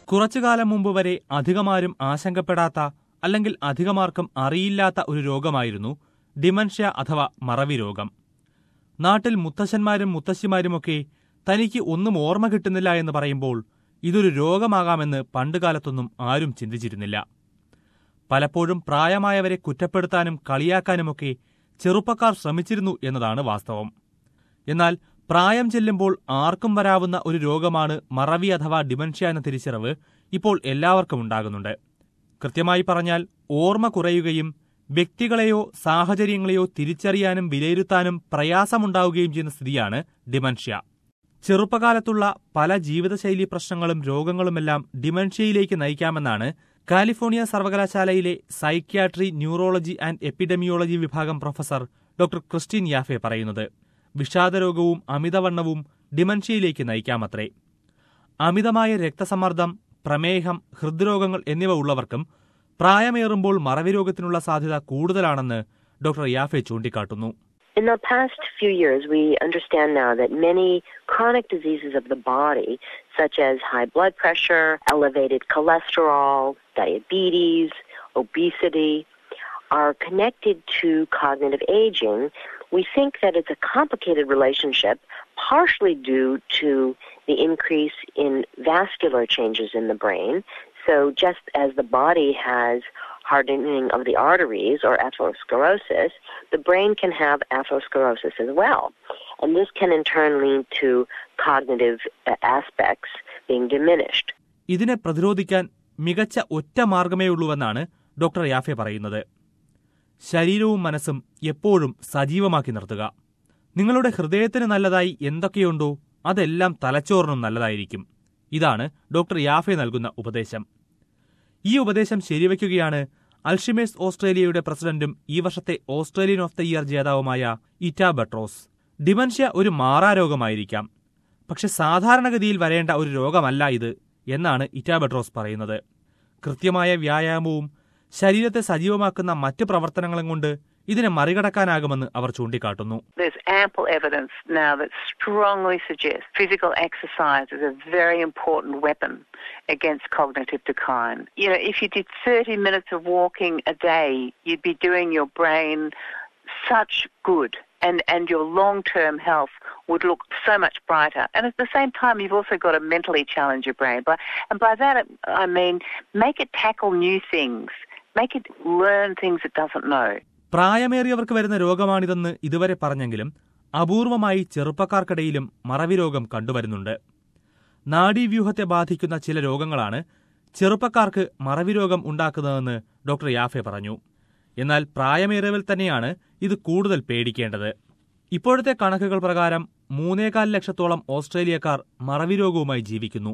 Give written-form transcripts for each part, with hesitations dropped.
കുറച്ചുകാലം മുമ്പ് വരെ അധികമാരും ആശങ്കപ്പെടാത്ത അല്ലെങ്കിൽ അധികമാർക്കും അറിയില്ലാത്ത ഒരു രോഗമായിരുന്നു ഡിമൻഷ്യ അഥവാ മറവി രോഗം. നാട്ടിൽ മുത്തശ്ശന്മാരും മുത്തശ്ശിമാരുമൊക്കെ തനിക്ക് ഒന്നും ഓർമ്മ കിട്ടുന്നില്ല എന്ന് പറയുമ്പോൾ ഇതൊരു രോഗമാകാമെന്ന് പണ്ടുകാലത്തൊന്നും ആരും ചിന്തിച്ചിരുന്നില്ല. പലപ്പോഴും പ്രായമായവരെ കുറ്റപ്പെടുത്താനും കളിയാക്കാനുമൊക്കെ ചെറുപ്പക്കാർ ശ്രമിച്ചിരുന്നു എന്നതാണ് വാസ്തവം. എന്നാൽ പ്രായം ചെല്ലുമ്പോൾ ആർക്കും വരാവുന്ന ഒരു രോഗമാണ് മറവി അഥവാ ഡിമൻഷ്യ എന്ന തിരിച്ചറിവ് ഇപ്പോൾ എല്ലാവർക്കും ഉണ്ടാകുന്നുണ്ട്. കൃത്യമായി പറഞ്ഞാൽ ഓർമ്മ കുറയുകയും വ്യക്തികളെയോ സാഹചര്യങ്ങളെയോ തിരിച്ചറിയാനും വിലയിരുത്താനും പ്രയാസമുണ്ടാവുകയും ചെയ്യുന്ന സ്ഥിതിയാണ് ഡിമൻഷ്യ. ചെറുപ്പകാലത്തുള്ള പല ജീവിതശൈലി പ്രശ്നങ്ങളും രോഗങ്ങളുമെല്ലാം ഡിമൻഷ്യയിലേക്ക് നയിക്കാമെന്നാണ് കാലിഫോർണിയ സർവകലാശാലയിലെ സൈക്യാട്രി, ന്യൂറോളജി ആൻഡ് എപ്പിഡെമിയോളജി വിഭാഗം പ്രൊഫസർ ഡോക്ടർ ക്രിസ്റ്റീൻ യാഫെ പറയുന്നത്. വിഷാദരോഗവും അമിതവണ്ണവും ഡിമൻഷ്യയിലേക്ക് നയിക്കാമത്രേ. അമിതമായ രക്തസമ്മർദ്ദം, പ്രമേഹം, ഹൃദ്രോഗങ്ങൾ എന്നിവ ഉള്ളവർക്കും പ്രായമേറുമ്പോൾ മറവി രോഗത്തിനുള്ള സാധ്യത കൂടുതലാണെന്ന് ഡോക്ടർ യാഫെ ചൂണ്ടിക്കാട്ടുന്നു. In the past few years, we understand now that many chronic diseases of the body, such as high blood pressure, elevated cholesterol, diabetes, obesity, are connected to cognitive aging. We think that it's a complicated relationship, partially due to the increase in vascular changes in the brain. So just as the body has hardening of the arteries or atherosclerosis, the brain can have atherosclerosis as well. And this can in turn lead to cognitive aspects being diminished. ഇതിനെ പ്രതിരോധിക്കാൻ മികച്ച ഒറ്റ മാർഗമേയുള്ളൂവെന്നാണ് doctor യാഫെ പറയുന്നത്. ശരീരവും മനസ്സും എപ്പോഴും സജീവമാക്കി നിർത്തുക. നിങ്ങളുടെ ഹൃദയത്തിന് നല്ലതായി എന്തൊക്കെയുണ്ടോ അതെല്ലാം തലച്ചോറിനും നല്ലതായിരിക്കും. ഇതാണ് ഡോക്ടർ യാഫെ നൽകുന്ന ഉപദേശം. ഈ ഉപദേശം ശരിവയ്ക്കുകയാണ് അൽഷിമേഴ്സ് ഓസ്ട്രേലിയയുടെ പ്രസിഡന്റും ഈ വർഷത്തെ ഓസ്ട്രേലിയൻ ഓഫ് ദ ഇയർ ജേതാവുമായ ഇറ്റ ബട്രോസ്. ഡിമൻഷ്യ ഒരു മാറാരോഗമായിരിക്കാം, പക്ഷെ സാധാരണഗതിയിൽ വരേണ്ട ഒരു രോഗമല്ല ഇത് എന്നാണ് ഇറ്റ ബട്രോസ് പറയുന്നത്. കൃത്യമായ വ്യായാമവും ശരീരത്തെ സജീവമാക്കുന്ന മറ്റ് പ്രവർത്തനങ്ങളും കൊണ്ട് ഇതിനെ മറികടക്കാനാകുമെന്ന് അവർ ചൂണ്ടിക്കാട്ടുന്നു. There's ample evidence now that strongly suggests physical exercise is a very important weapon against cognitive decline. You know, if you did 30 minutes of walking a day, you'd be doing your brain such good and your long-term health would look so much brighter. And at the same time, you've also got to mentally challenge your brain. And by that, I mean, make it tackle new things. Make it learn things it doesn't know. പ്രായമേറിയവർക്ക് വരുന്ന രോഗമാണിതെന്ന് ഇതുവരെ പറഞ്ഞെങ്കിലും അപൂർവമായി ചെറുപ്പക്കാർക്കിടയിലും മറവി രോഗം കണ്ടുവരുന്നുണ്ട്. നാഡീവ്യൂഹത്തെ ബാധിക്കുന്ന ചില രോഗങ്ങളാണ് ചെറുപ്പക്കാർക്ക് മറവി രോഗം ഉണ്ടാക്കുന്നതെന്ന് ഡോക്ടർ യാഫെ പറഞ്ഞു. എന്നാൽ പ്രായമേറിയവരിൽ തന്നെയാണ് ഇത് കൂടുതൽ പേടിക്കേണ്ടത്. ഇപ്പോഴത്തെ കണക്കുകൾ പ്രകാരം 3.25 ലക്ഷത്തോളം ഓസ്ട്രേലിയക്കാർ മറവി രോഗവുമായി ജീവിക്കുന്നു.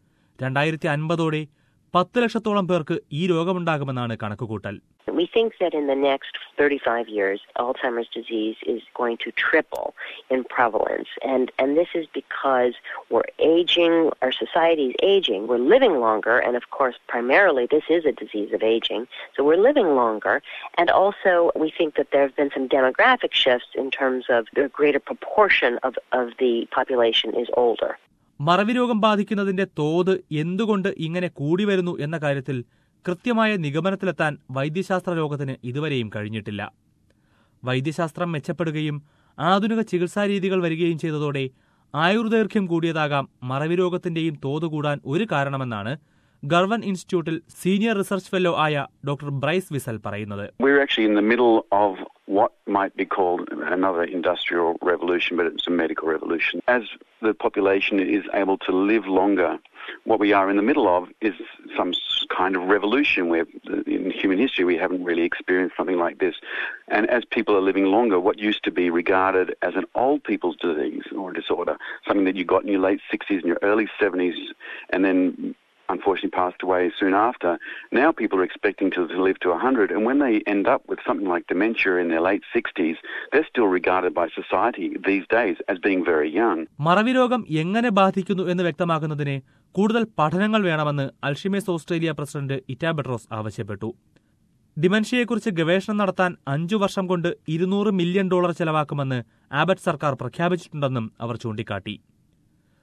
2050ഓടെ 10 ലക്ഷത്തോളം പേർക്ക് ഈ രോഗമുണ്ടാകുമെന്നാണ് കണക്കുകൂട്ടൽ. We think that in the next 35 years, Alzheimer's disease is going to triple in prevalence. And this is because we're aging, our society is aging, we're living longer, and of course, primarily, this is a disease of aging. So we're living longer. And also, we think that there have been some demographic shifts in terms of the greater proportion of the population is older. മറവി രോഗം ബാധിക്കുന്നതിന്റെ തോത് എന്തുകൊണ്ട് ഇങ്ങനെ കൂടി വരുന്നു എന്ന കാര്യത്തിൽ കൃത്യമായ നിഗമനത്തിലെത്താൻ വൈദ്യശാസ്ത്ര ലോകത്തിന് ഇതുവരെയും കഴിഞ്ഞിട്ടില്ല. വൈദ്യശാസ്ത്രം മെച്ചപ്പെടുകയും ആധുനിക ചികിത്സാരീതികൾ വരികയും ചെയ്തതോടെ ആയുർദൈർഘ്യം കൂടിയതാകാം മറവി രോഗത്തിന്റെയും തോത് കൂടാൻ ഒരു കാരണമെന്നാണ് ഗർവൻ ഇൻസ്റ്റിറ്റ്യൂട്ടിൽ സീനിയർ റിസർച്ച് ഫെല്ലോ ആയ ഡോക്ടർ ബ്രൈസ് വിസൽ പറയുന്നത്. We're actually in the middle of what might be called another industrial revolution, but it's a medical revolution. As the population is able to live longer, what we are in the middle of is some kind of revolution where in human history we haven't really experienced something like this. And as people are living longer, what used to be regarded as an old people's disease or disorder, something that you got in your late 60s and your early 70s and then unfortunately passed away soon after. Now people are expecting to live to 100, and when they end up with something like dementia in their late 60s, they're still regarded by society these days as being very young. മറവി രോഗം എങ്ങനെ ബാധിക്കുന്നു എന്ന് വ്യക്തമാക്കുന്നതിന് കൂടുതൽ പഠനങ്ങൾ വേണമെന്ന് Alzheimer's Australia president Ita Butrose ആവശ്യപ്പെട്ടു. ഡിമൻഷ്യയെക്കുറിച്ച് ഗവേഷണം നടത്താൻ 5 വർഷം കൊണ്ട് $200 മില്യൺ ചെലവാക്കുമെന്ന് ആബട്ട് സർക്കാർ പ്രഖ്യാപിച്ചിട്ടുണ്ടെന്നും അവർ ചൂണ്ടിക്കാട്ടി.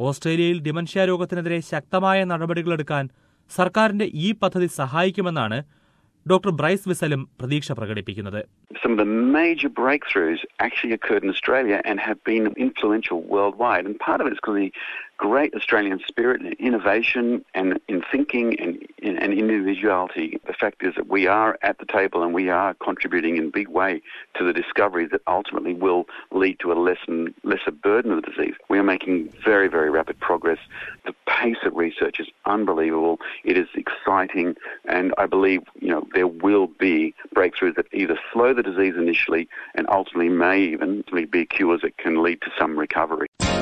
ഓസ്ട്രേലിയയിൽ ഡിമൻഷ്യ രോഗത്തിനെതിരെ ശക്തമായ നടപടികളെടുക്കാൻ സർക്കാരിന്റെ ഈ പദ്ധതി സഹായിക്കുമെന്നാണ് ഡോക്ടർ ബ്രൈസ് വിസലും പ്രതീക്ഷ പ്രകടിപ്പിക്കുന്നത്. Some of the major breakthroughs actually occurred in Australia and have been influential worldwide. And part of it is because of the great Australian spirit and innovation and in thinking and individuality. The fact is that we are at the table and we are contributing in a big way to the discoveries that ultimately will lead to a lesser burden of the disease. We are making very, very rapid progress. The pace of research is unbelievable. It is exciting, and I believe, there will be breakthroughs that either slow the disease initially and ultimately may even be cures that can lead to some recovery.